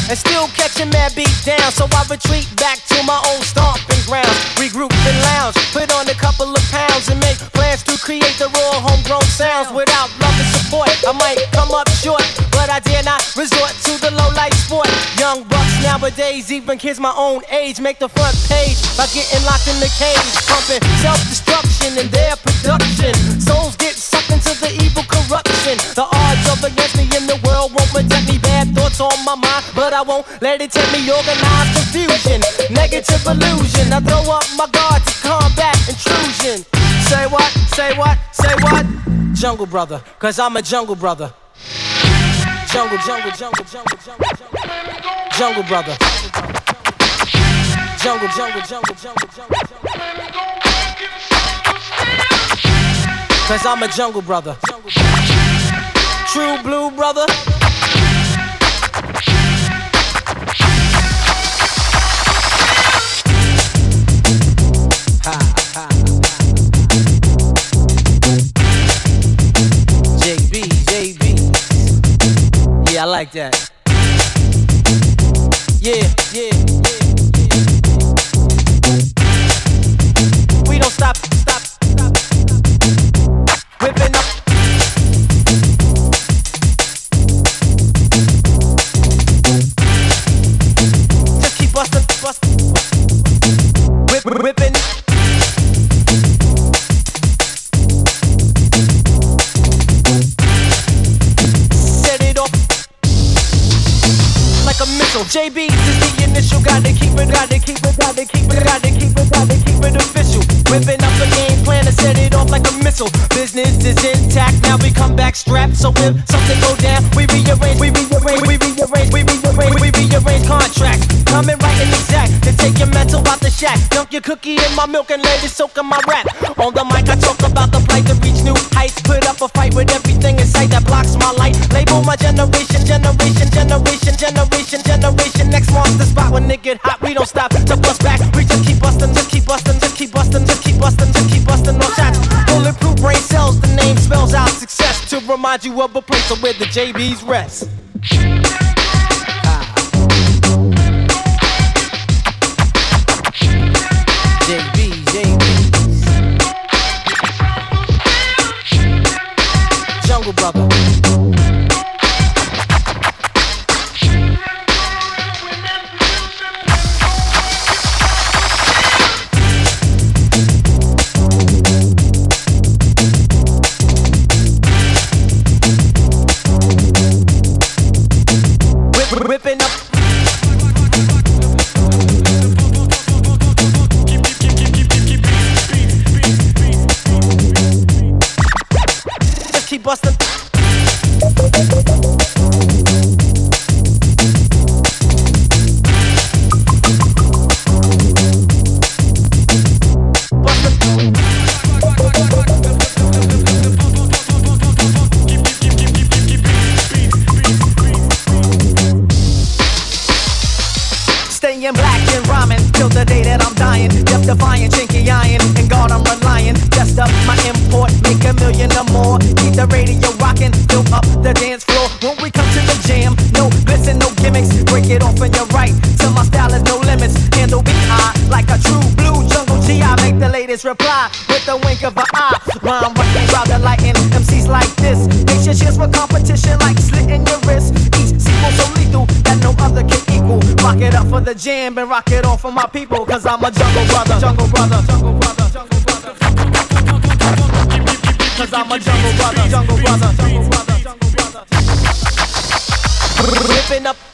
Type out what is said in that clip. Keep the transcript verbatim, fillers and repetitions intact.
and still catching mad beat down. So I retreat back to my own stomping grounds. Regroup and lounge, put on a couple of pounds and make plans to create the raw homegrown sounds. Without love and support, I might come up short, but I dare not resort to the low life sport. Young bucks nowadays, even kids my own age, make the front page by getting locked in the cage, pumping self-destruction in their production. Souls get sucked into the evil corruption. The odds of against me in the world won't protect me. Bad thoughts on my mind, but I won't let it take me. Organized confusion, negative illusion. I throw up my guard to combat intrusion. Say what? Say what? Say what? Jungle brother, cause I'm a jungle brother. Jungle, jungle, jungle, jungle, jungle, jungle. Jungle brother. Jungle, jungle, jungle, jungle, jungle, jungle. Cause I'm a jungle brother. True blue brother. Ha, ha, ha. J B, J B. Yeah, I like that. Yeah, yeah, yeah, yeah. We don't stop, stop, stop, stop. Whipping up. Just keep bustin', bustin'. Whip, whipping. A missile. J B is the initial. Gotta keep it, gotta keep it, gotta keep it, gotta keep it, gotta keep it official. Whipping up a game plan to set it off like a missile. Business is intact, now we come back strapped. So if something go down, we rearrange, we rearrange, we rearrange, we rearrange, we rearrange contracts. Coming right and exact to take your mental out the shack. Dunk your cookie in my milk and let it soak in my rap. On the mic I talk about the plight to reach new heights. Put up a fight with everything in sight that blocks my light. Label my generation, generation, generation, generation. Generation, next monster spot. When it get hot, we don't stop to bust back. We just keep bustin', just keep bustin', just keep bustin', just keep bustin', just keep bustin'. No shots. Bulletproof brain cells. The name spells out success to remind you of a place where the J B's rest. Ah. J B, J B. Jungle brother. Whipping up. Just keep bustin'. Staying black and rhyming till the day that I'm dying. Death defying, chinky iron, and God I'm relying. Just up my import, make a million or more. Keep the radio rocking, fill up the dance floor. When we come to the jam, no glitz and no gimmicks. Break it off and you're right, till my style is no limits. Handle B I like a true blue jungle G. I make the latest reply with a wink of an eye. Rhyme right round the lighting, M Cs like this. Make your chance for competition like slitting your wrist. Each sequel so lethal that no other can equal. Rock it up for the jam and rock it on for my people. Cause I'm a jungle brother, jungle brother, jungle brother, jungle brother. Cause I'm a jungle brother, jungle brother, jungle brother, jungle brother. Ripping up.